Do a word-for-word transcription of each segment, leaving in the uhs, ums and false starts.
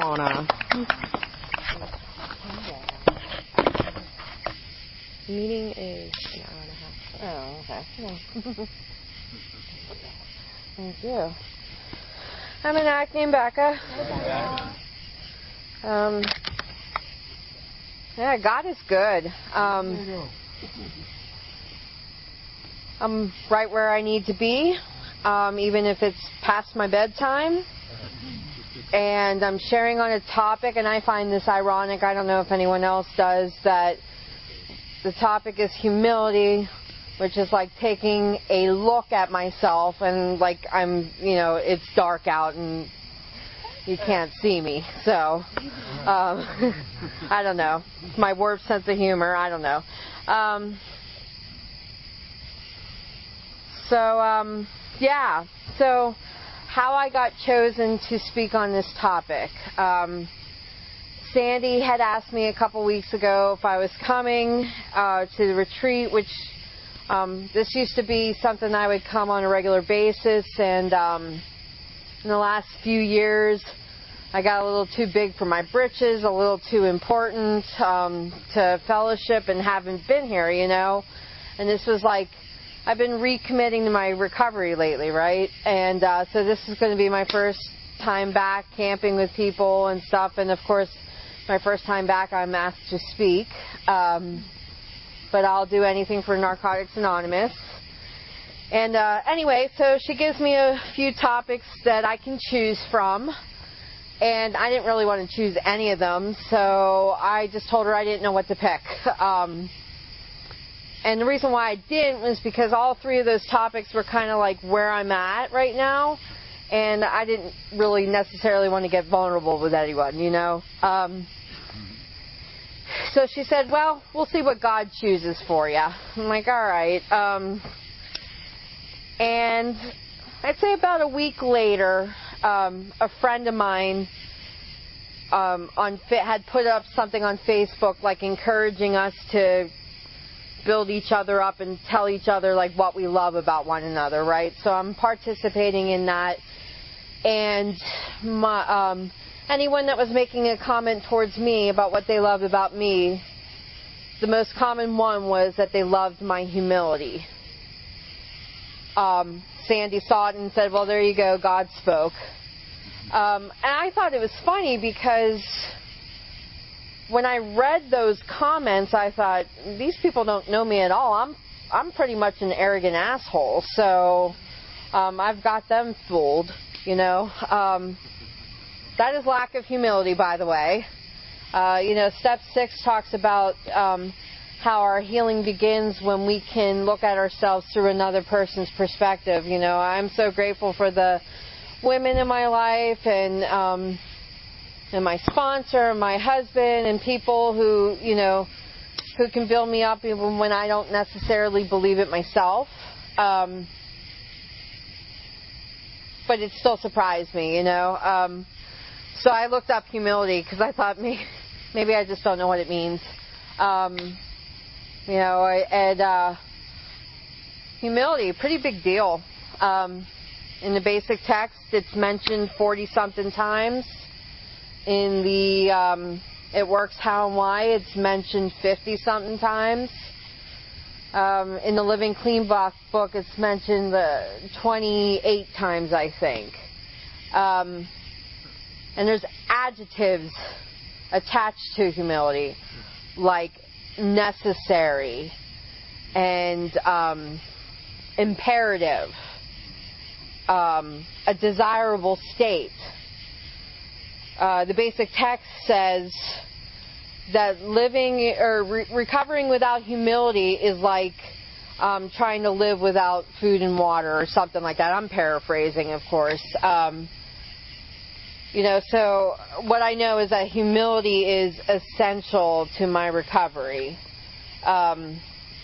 Donna. The meeting is an hour and a half. Oh, okay. Thank you. I'm an act named Becca. Um, yeah, God is good. Um, I'm right where I need to be, um, even if it's past my bedtime. And I'm sharing on a topic, and I find this ironic. I don't know if anyone else does, that the topic is humility, which is like taking a look at myself and like I'm, you know, it's dark out and you can't see me. So, um, I don't know. It's my warped sense of humor. I don't know. Um, so, um, yeah. So, how I got chosen to speak on this topic. Um, Sandy had asked me a couple weeks ago if I was coming uh, to the retreat, which um, this used to be something I would come on a regular basis, and um, in the last few years I got a little too big for my britches, a little too important um, to fellowship, and haven't been here, you know. And this was like, I've been recommitting to my recovery lately, right? And uh, so this is going to be my first time back camping with people and stuff. And of course, my first time back, I'm asked to speak. Um, but I'll do anything for Narcotics Anonymous. And uh, anyway, so she gives me a few topics that I can choose from. And I didn't really want to choose any of them, so I just told her I didn't know what to pick. Um, And the reason why I didn't was because all three of those topics were kind of like where I'm at right now. And I didn't really necessarily want to get vulnerable with anyone, you know. Um, so she said, well, we'll see what God chooses for you. I'm like, all right. Um, and I'd say about a week later, um, a friend of mine um, on had put up something on Facebook like encouraging us to build each other up and tell each other like what we love about one another, right? So I'm participating in that, and my, um, anyone that was making a comment towards me about what they loved about me, the most common one was that they loved my humility. Um, Sandy saw it and said, well, there you go, God spoke. Um, and I thought it was funny because when I read those comments, I thought, these people don't know me at all. I'm I'm pretty much an arrogant asshole, so um, I've got them fooled, you know. Um, that is lack of humility, by the way. Uh, you know, step six talks about um, how our healing begins when we can look at ourselves through another person's perspective. You know, I'm so grateful for the women in my life and um, and my sponsor, and my husband, and people who, you know, who can build me up even when I don't necessarily believe it myself. Um, but it still surprised me, you know. Um, so I looked up humility because I thought maybe, maybe I just don't know what it means. Um, you know, and uh, humility, pretty big deal. Um, in the basic text, it's mentioned forty-something times. In the um, It Works How and Why, it's mentioned fifty-something times. Um, in the Living Clean book, it's mentioned uh, twenty-eight times, I think. Um, and there's adjectives attached to humility, like necessary and um, imperative, um, a desirable state. Uh, the basic text says that living or re- recovering without humility is like um, trying to live without food and water or something like that. I'm paraphrasing, of course. Um, you know, so what I know is that humility is essential to my recovery. Um,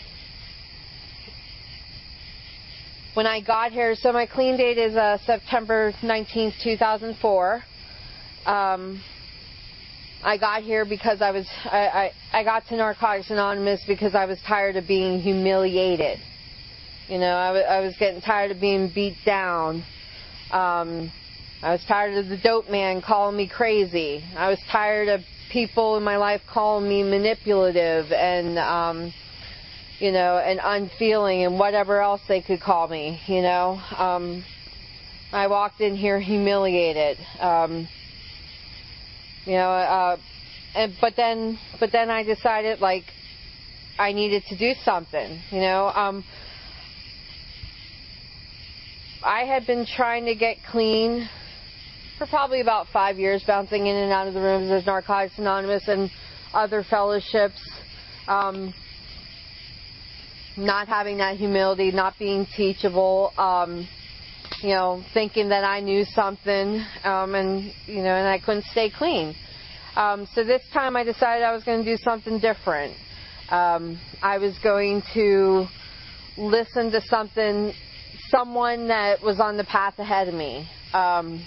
when I got here, so my clean date is uh, September nineteenth, two thousand four. Um, I got here because I was, I, I, I got to Narcotics Anonymous because I was tired of being humiliated. You know, I, w- I was getting tired of being beat down. Um, I was tired of the dope man calling me crazy. I was tired of people in my life calling me manipulative and, um, you know, and unfeeling and whatever else they could call me, you know. Um, I walked in here humiliated. Um, you know, uh, and, but then, but then I decided, like, I needed to do something, you know. Um, I had been trying to get clean for probably about five years, bouncing in and out of the rooms as Narcotics Anonymous and other fellowships, um, not having that humility, not being teachable, um, you know, thinking that I knew something, um, and, you know, and I couldn't stay clean. Um, so this time I decided I was going to do something different. Um, I was going to listen to something, someone that was on the path ahead of me, um,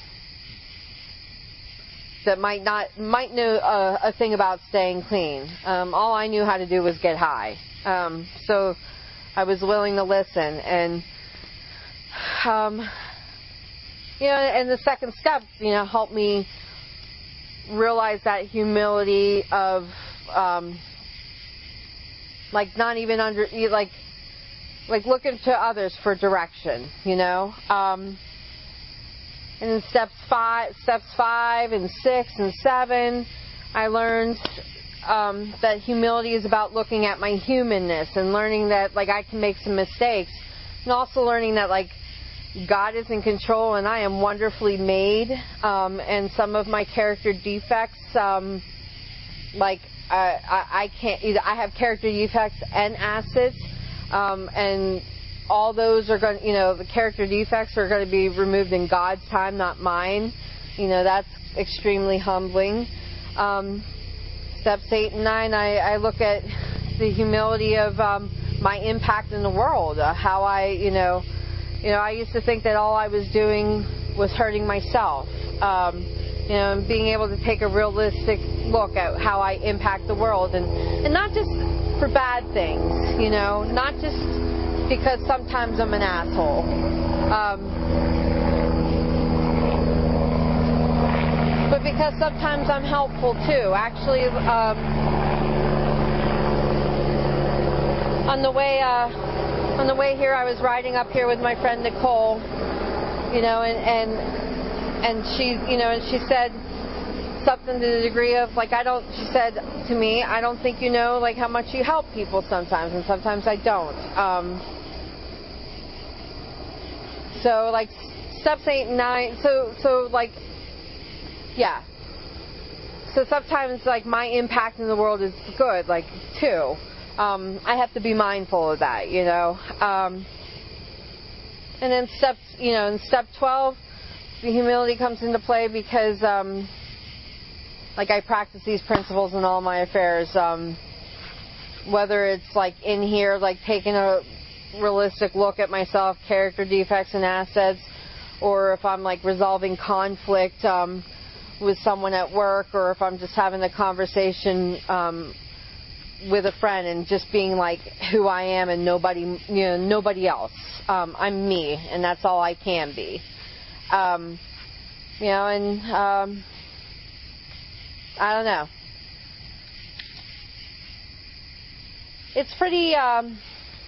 that might not might know a, a thing about staying clean. Um, all I knew how to do was get high. Um, so I was willing to listen, and um, you know, and the second step, you know, helped me realize that humility of um, like not even under like like looking to others for direction, you know. Um, and in steps five, steps five and six and seven, I learned um, that humility is about looking at my humanness and learning that like I can make some mistakes, and also learning that like God is in control and I am wonderfully made, um, and some of my character defects, um, like I, I, I can't either. I have character defects and assets, um, and all those are going. You know, the character defects are going to be removed in God's time, not mine. You know, that's extremely humbling. Um, steps eight and nine, I, I look at the humility of um, my impact in the world. Uh, how I, you know. You know, I used to think that all I was doing was hurting myself. Um, you know, and being able to take a realistic look at how I impact the world. And, and not just for bad things, you know, not just because sometimes I'm an asshole. Um, but because sometimes I'm helpful too. Actually, um, on the way... Uh, On the way here, I was riding up here with my friend Nicole, you know, and and and she, you know, and she said something to the degree of like, I don't. She said to me, I don't think you know like how much you help people sometimes, and sometimes I don't. Um, so like steps eight and nine. So so like, yeah. So sometimes like my impact in the world is good, like too. Um, I have to be mindful of that, you know. Um, and then step, you know, in step twelve, the humility comes into play because, um, like, I practice these principles in all my affairs. Um, whether it's like in here, like taking a realistic look at myself, character defects and assets, or if I'm like resolving conflict um, with someone at work, or if I'm just having a conversation. Um, with a friend and just being like who I am and nobody, you know, nobody else. Um, I'm me, and that's all I can be. Um, you know, and um, I don't know. It's pretty. Um,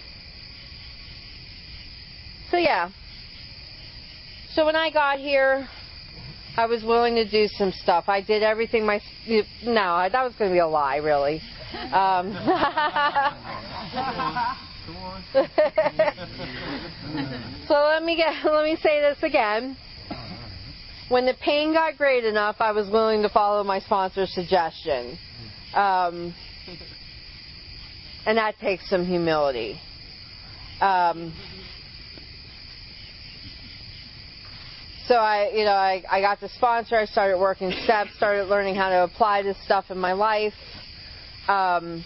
so yeah. So when I got here, I was willing to do some stuff. I did everything my. No, that was going to be a lie, really. Um, so let me get let me say this again. When the pain got great enough, I was willing to follow my sponsor's suggestion, um, and that takes some humility. Um, so I, you know, I, I got the sponsor. I started working steps, started learning how to apply this stuff in my life. Um,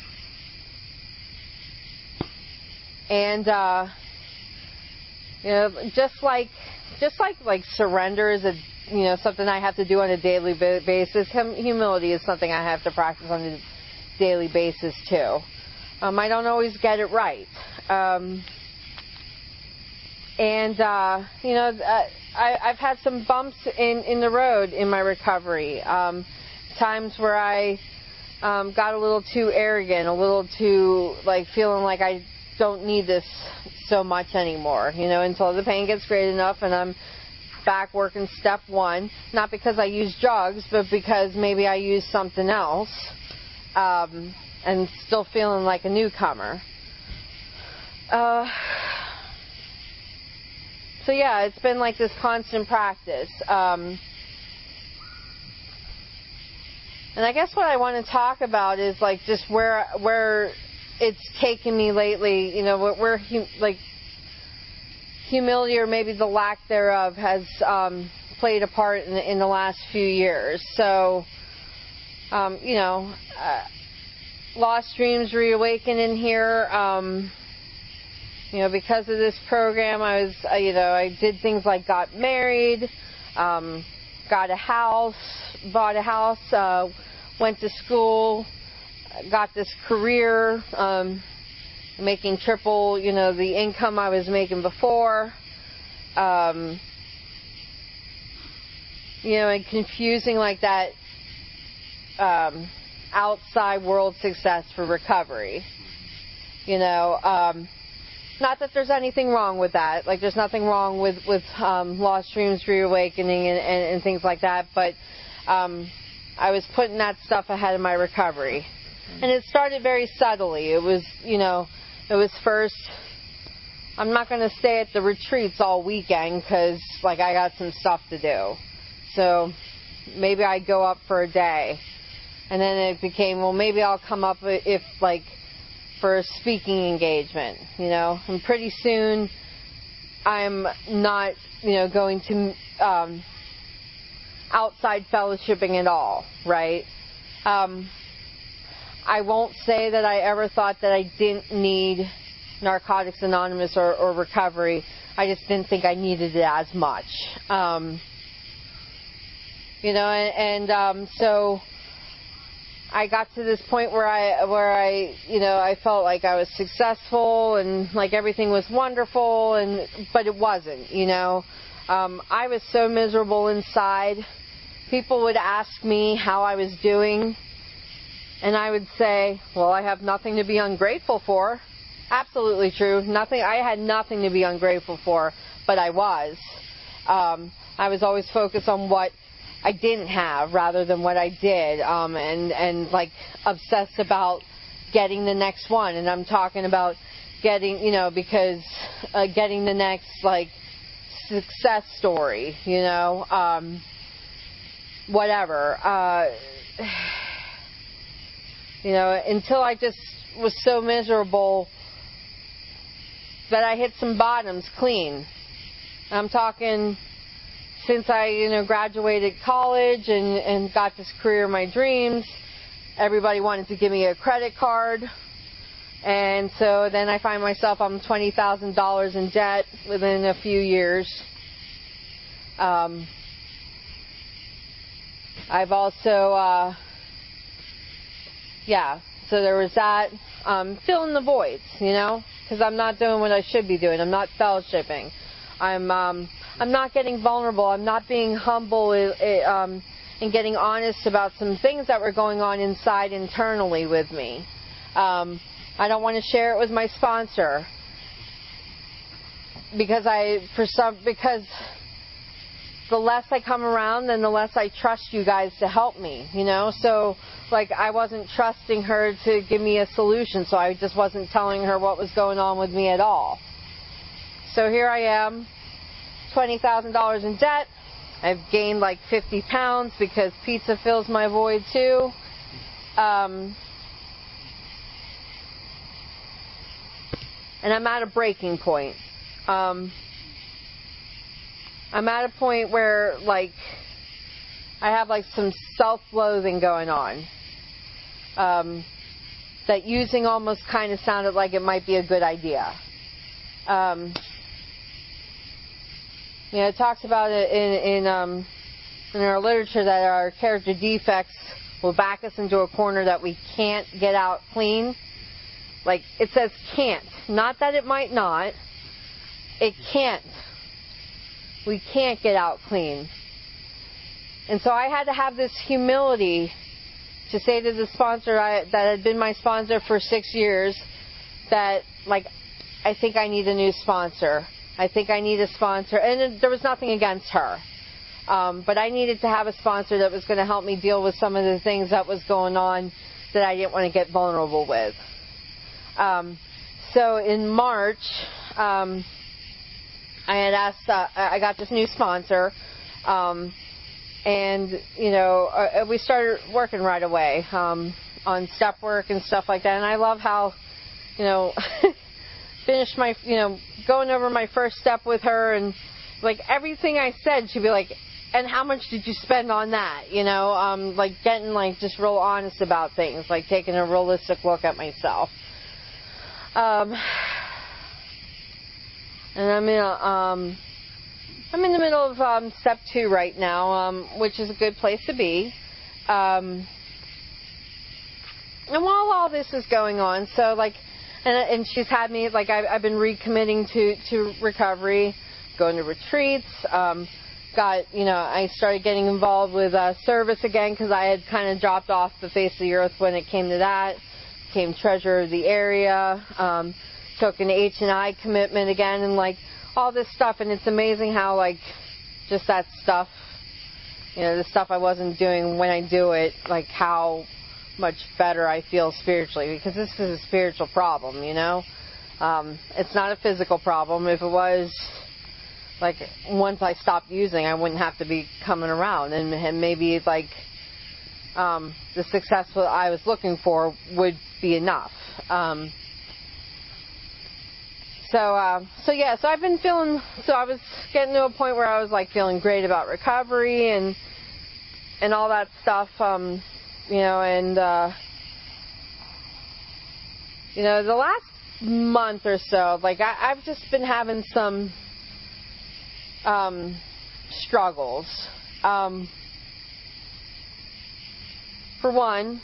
and uh, you know, just like just like like surrender is a you know something I have to do on a daily basis. Humility is something I have to practice on a daily basis too. Um, I don't always get it right, um, and uh, you know, uh, I, I've had some bumps in, in the road in my recovery. Um, times where I um, got a little too arrogant, a little too, like, feeling like I don't need this so much anymore, you know, until the pain gets great enough and I'm back working step one. Not because I use drugs, but because maybe I use something else, um, and still feeling like a newcomer. Uh, so yeah, it's been like this constant practice. Um, and I guess what I want to talk about is like just where where it's taken me lately. You know, where, where hum, like humility or maybe the lack thereof has um, played a part in, in the last few years. So, um, you know, uh, Lost Dreams Reawakening here. Um, You know, because of this program, I was, uh, you know, I did things like got married, um, got a house, bought a house, uh, went to school, got this career, um, making triple, you know, the income I was making before. Um, you know, and confusing like that um, outside world success for recovery. You know, um, not that there's anything wrong with that. Like, there's nothing wrong with, with um, Lost Dreams Reawakening and, and, and things like that. But um, I was putting that stuff ahead of my recovery. And it started very subtly. It was, you know, it was first, I'm not going to stay at the retreats all weekend because, like, I got some stuff to do. So maybe I'd go up for a day. And then it became, well, maybe I'll come up if, like, for a speaking engagement, you know. And pretty soon I'm not, you know, going to um, outside fellowshipping at all, right? Um, I won't say that I ever thought that I didn't need Narcotics Anonymous or, or recovery. I just didn't think I needed it as much. Um, you know, and, and um, so I got to this point where I, where I, you know, I felt like I was successful and like everything was wonderful, and but it wasn't, you know. Um, I was so miserable inside. People would ask me how I was doing, and I would say, well, I have nothing to be ungrateful for. Absolutely true. Nothing. I had nothing to be ungrateful for, but I was. Um, I was always focused on what I didn't have rather than what I did, um, and and like obsessed about getting the next one. And I'm talking about getting, you know, because uh, getting the next like success story, you know, um, whatever. Uh, you know, until I just was so miserable that I hit some bottoms clean. I'm talking since I, you know, graduated college and, and got this career of my dreams. Everybody wanted to give me a credit card. And so then I find myself, I'm twenty thousand dollars in debt within a few years. Um, I've also, uh, yeah, so there was that. Um, filling the voids, you know, because I'm not doing what I should be doing. I'm not fellowshipping. I'm um, I'm not getting vulnerable. I'm not being humble uh, um, and getting honest about some things that were going on inside internally with me. Um, I don't want to share it with my sponsor because I for some because the less I come around, then the less I trust you guys to help me. You know, so like I wasn't trusting her to give me a solution, so I just wasn't telling her what was going on with me at all. So here I am, twenty thousand dollars in debt. I've gained like fifty pounds because pizza fills my void too. Um, and I'm at a breaking point. Um, I'm at a point where like I have like some self-loathing going on. Um, that using almost kind of sounded like it might be a good idea. Um, You know, it talks about it in in, um, in our literature that our character defects will back us into a corner that we can't get out clean. Like, it says can't. Not that it might not. It can't. we can't get out clean. And so I had to have this humility to say to the sponsor I, that had been my sponsor for six years that, like, I think I need a new sponsor. I think I need a sponsor. And there was nothing against her. Um, but I needed to have a sponsor that was going to help me deal with some of the things that was going on that I didn't want to get vulnerable with. Um, so in March, um, I had asked, uh, I got this new sponsor, um, and, you know, uh, we started working right away um, on step work and stuff like that. And I love how, you know, finished my, you know, going over my first step with her, and, like, everything I said, she'd be like, and how much did you spend on that? You know, um, like, getting, like, just real honest about things, like taking a realistic look at myself. Um, and I'm in, a, um, I'm in the middle of um, step two right now, um, which is a good place to be. Um, and while all this is going on, so, like, and, and she's had me, like, I've, I've been recommitting to, to recovery, going to retreats, um, got, you know, I started getting involved with uh, service again because I had kind of dropped off the face of the earth when it came to that. Became treasurer of the area, um, took an H and I commitment again, and, like, all this stuff. And it's amazing how, like, just that stuff, you know, the stuff I wasn't doing, when I do it, like, how much better I feel spiritually, because this is a spiritual problem, you know. Um, it's not a physical problem. If it was, like, once I stopped using, I wouldn't have to be coming around, and, and maybe, like, um, the success that I was looking for would be enough. Um, so, uh, so yeah, so I've been feeling, so I was getting to a point where I was, like, feeling great about recovery and, and all that stuff, um, you know, and, uh, you know, the last month or so, like, I, I've just been having some, um, struggles. Um, for one,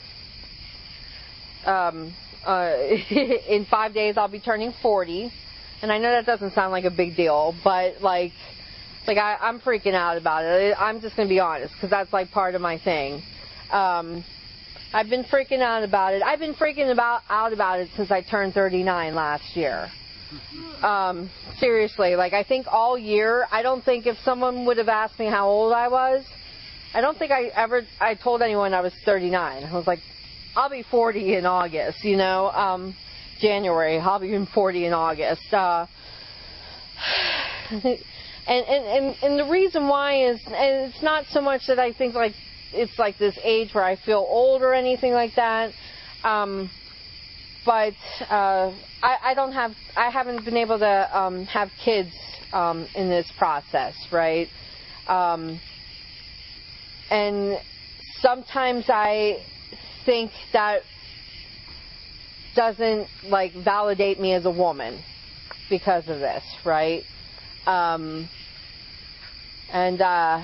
um, uh, in five days I'll be turning forty, and I know that doesn't sound like a big deal, but, like, like I, I'm freaking out about it. I'm just going to be honest, because that's, like, part of my thing. Um, I've been freaking out about it. I've been freaking about out about it since I turned thirty-nine last year. Um, seriously, like, I think all year, I don't think if someone would have asked me how old I was, I don't think I ever, I told anyone I was thirty-nine. I was like, I'll be forty in August, you know, um, January, I'll be forty in August. Uh, and, and, and, and the reason why is, and it's not so much that I think, like, it's like this age where I feel old or anything like that. Um, but uh, I, I don't have, I haven't been able to um, have kids um, in this process, right? Um, and sometimes I think that doesn't, like, validate me as a woman because of this, right? Um, and uh,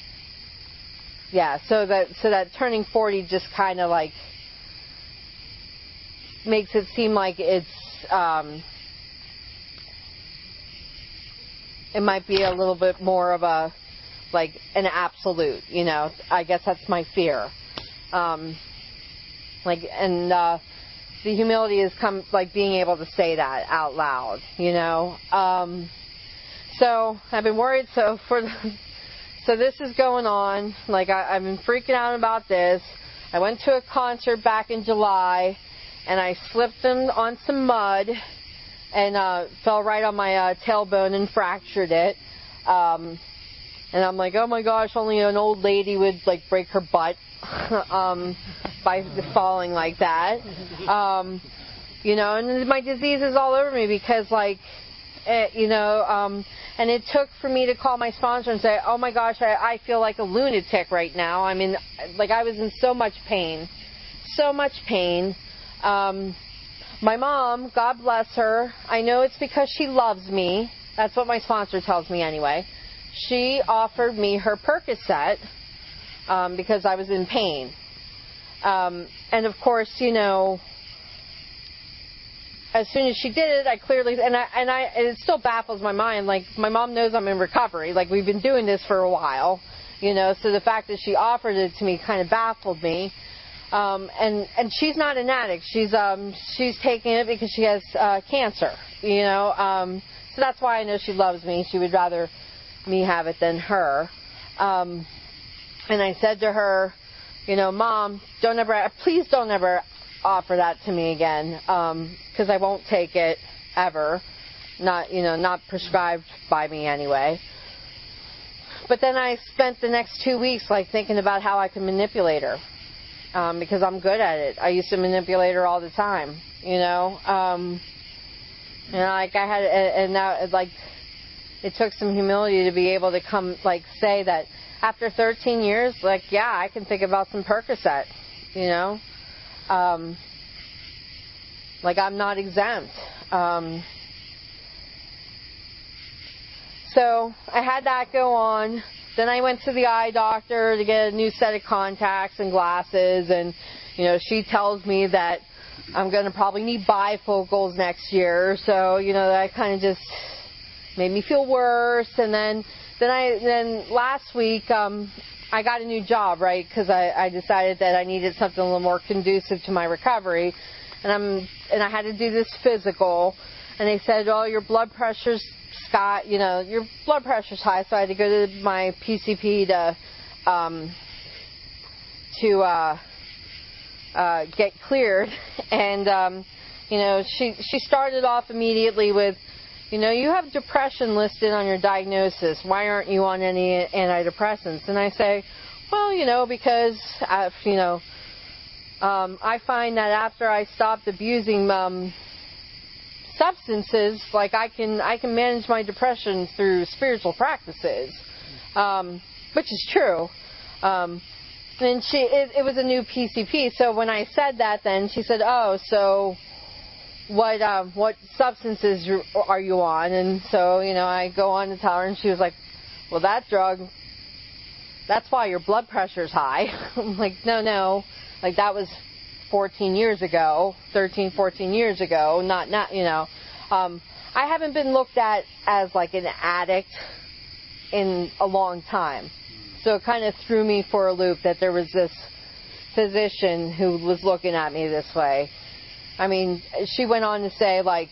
yeah, so that so that turning forty just kind of, like, makes it seem like it's um, it might be a little bit more of a, like, an absolute, you know. I guess that's my fear. Um, like, and uh, the humility is come, like, being able to say that out loud, you know. Um, so I've been worried. So for the, so this is going on. Like, I, I've been freaking out about this. I went to a concert back in July, and I slipped in on some mud and uh, fell right on my uh, tailbone and fractured it. Um, and I'm like, oh my gosh, only an old lady would, like, break her butt um, by falling like that. Um, you know, and my disease is all over me because, like, it, you know, um, and it took for me to call my sponsor and say, oh my gosh, I, I feel like a lunatic right now. I mean, like, I was in so much pain, so much pain. Um, my mom, God bless her, I know it's because she loves me. That's what my sponsor tells me anyway. She offered me her Percocet um, because I was in pain. Um, and of course, you know, as soon as she did it, I clearly, and I, and I, and it still baffles my mind. Like, my mom knows I'm in recovery. Like, we've been doing this for a while, you know, so the fact that she offered it to me kind of baffled me. Um, and, and she's not an addict. She's, um, she's taking it because she has, uh, cancer, you know, um, so that's why I know she loves me. She would rather me have it than her. Um, and I said to her, you know, Mom, don't ever, please don't ever offer that to me again, um, because I won't take it ever. Not, you know, not prescribed by me anyway. But then I spent the next two weeks, like, thinking about how I could manipulate her, um, because I'm good at it. I used to manipulate her all the time, you know. Um, and like I had, and now, like, it took some humility to be able to come, like, say that after thirteen years, like, yeah, I can think about some Percocet, you know. Um, like, I'm not exempt. Um, so I had that go on. Then I went to the eye doctor to get a new set of contacts and glasses, and, you know, she tells me that I'm going to probably need bifocals next year. So, you know, that kind of just made me feel worse. And then, then I, then last week, um, I got a new job, right? Because I, I decided that I needed something a little more conducive to my recovery, and I'm, and I had to do this physical. And they said, "Oh, your blood pressure's Scott, you know, your blood pressure's high." So I had to go to my P C P to, um, to uh, uh, get cleared. And um, you know, she she started off immediately with, you know, you have depression listed on your diagnosis. Why aren't you on any antidepressants? And I say, well, you know, because, I've, you know, um, I find that after I stopped abusing um, substances, like I can I can manage my depression through spiritual practices, um, which is true. Um, and she, it, it was a new P C P. So when I said that, then she said, oh, so what um, what substances are you on? And so, you know, I go on to tell her, and she was like, well, that drug, that's why your blood pressure's high. I'm like, no, no, like that was fourteen years ago, thirteen, fourteen years ago, not, not you know. Um, I haven't been looked at as like an addict in a long time. So it kind of threw me for a loop that there was this physician who was looking at me this way. I mean, she went on to say, like,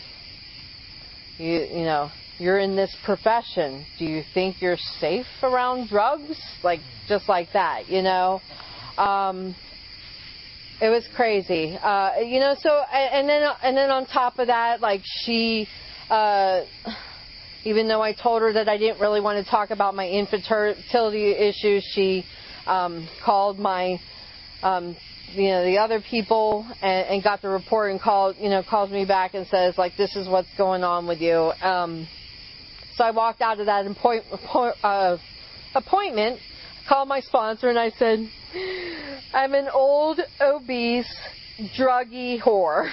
you, you know, you're in this profession. Do you think you're safe around drugs? Like, just like that, you know. Um, it was crazy, uh, you know. So, and then, and then on top of that, like, she, uh, even though I told her that I didn't really want to talk about my infertility issues, she um, called my um, you know, the other people and, and got the report and called, you know, calls me back and says, like, this is what's going on with you. Um, so I walked out of that appoint, uh, appointment, called my sponsor, and I said, I'm an old, obese, druggy whore.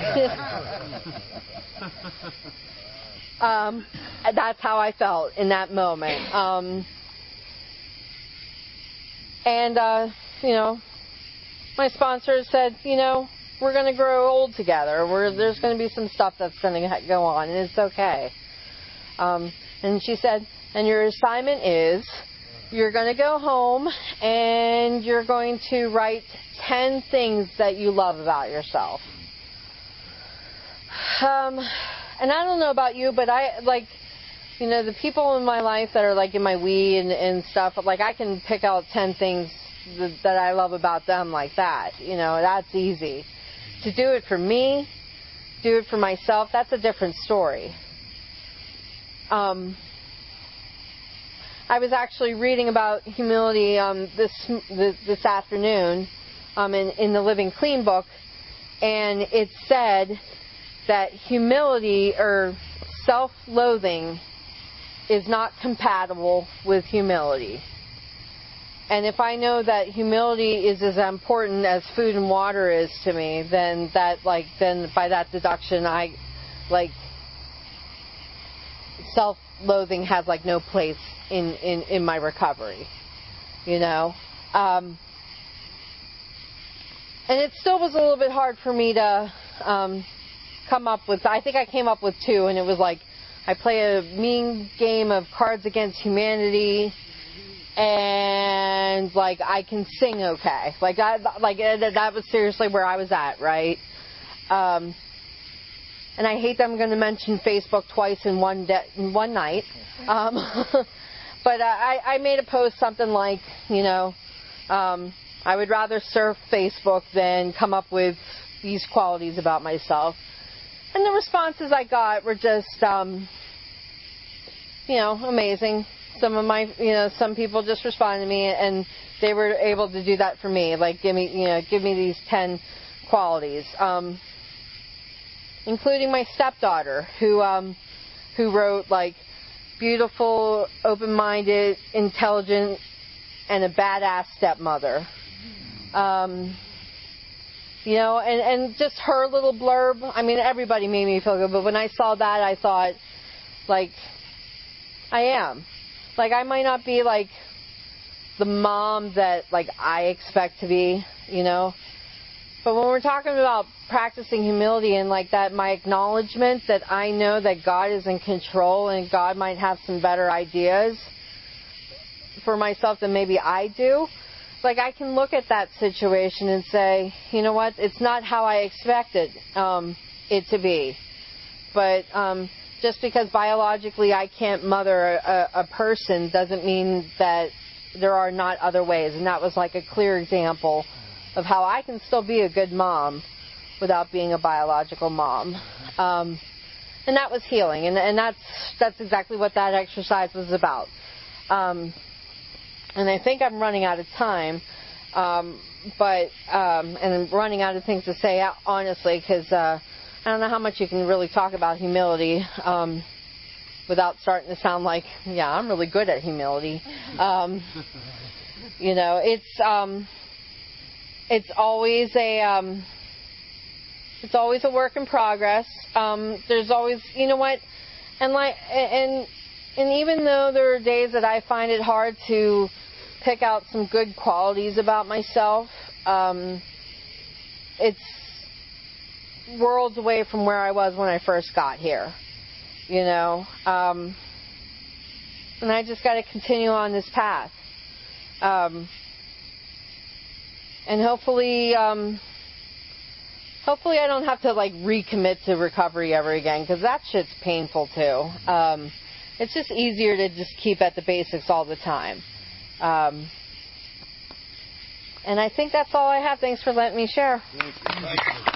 um, that's how I felt in that moment. Um, and, uh, you know, my sponsor said, you know, we're going to grow old together. We're, there's going to be some stuff that's going to go on, and it's okay. Um, and she said, and your assignment is, you're going to go home, and you're going to write ten things that you love about yourself. Um, and I don't know about you, but I, like, you know, the people in my life that are, like, in my we and, and stuff, like, I can pick out ten things that I love about them like that. You know, that's easy. To do it for me, do it for myself, that's a different story. Um, I was actually reading about humility um, this this afternoon um, in, in the Living Clean book, and it said that humility or self-loathing is not compatible with humility. And if I know that humility is as important as food and water is to me, then that, like, then by that deduction, I, like, self-loathing has, like, no place in, in, in my recovery, you know? Um, and it still was a little bit hard for me to, um, come up with, I think I came up with two, and it was like, I play a mean game of Cards Against Humanity, and like I can sing okay. Like I, like that was seriously where I was at, right? Um, and I hate that I'm going to mention Facebook twice in one de- in one night. Um, but uh, I, I made a post something like, you know, um, I would rather surf Facebook than come up with these qualities about myself. And the responses I got were just, um, you know, amazing. Some of my, you know, some people just responded to me, and they were able to do that for me. Like, give me, you know, give me these ten qualities, um, including my stepdaughter, who, um, who wrote like, beautiful, open-minded, intelligent, and a badass stepmother. Um, you know, and and just her little blurb. I mean, everybody made me feel good, but when I saw that, I thought, like, I am. Like, I might not be, like, the mom that, like, I expect to be, you know. But when we're talking about practicing humility and, like, that, my acknowledgement that I know that God is in control and God might have some better ideas for myself than maybe I do, like, I can look at that situation and say, you know what, it's not how I expected um, it to be. But, um... just because biologically I can't mother a, a person doesn't mean that there are not other ways. And that was like a clear example of how I can still be a good mom without being a biological mom. Um, and that was healing. And, and that's that's exactly what that exercise was about. Um, and I think I'm running out of time. Um, but um, and I'm running out of things to say, honestly, because... Uh, I don't know how much you can really talk about humility um, without starting to sound like, yeah, I'm really good at humility. Um, you know, it's um, it's always a um, it's always a work in progress. Um, there's always, you know what, and like and and even though there are days that I find it hard to pick out some good qualities about myself, um, it's worlds away from where I was when I first got here, you know, um, and I just got to continue on this path, um, and hopefully, um, hopefully I don't have to like recommit to recovery ever again, because that shit's painful too. Um, it's just easier to just keep at the basics all the time, um, and I think that's all I have. Thanks for letting me share. Thank you.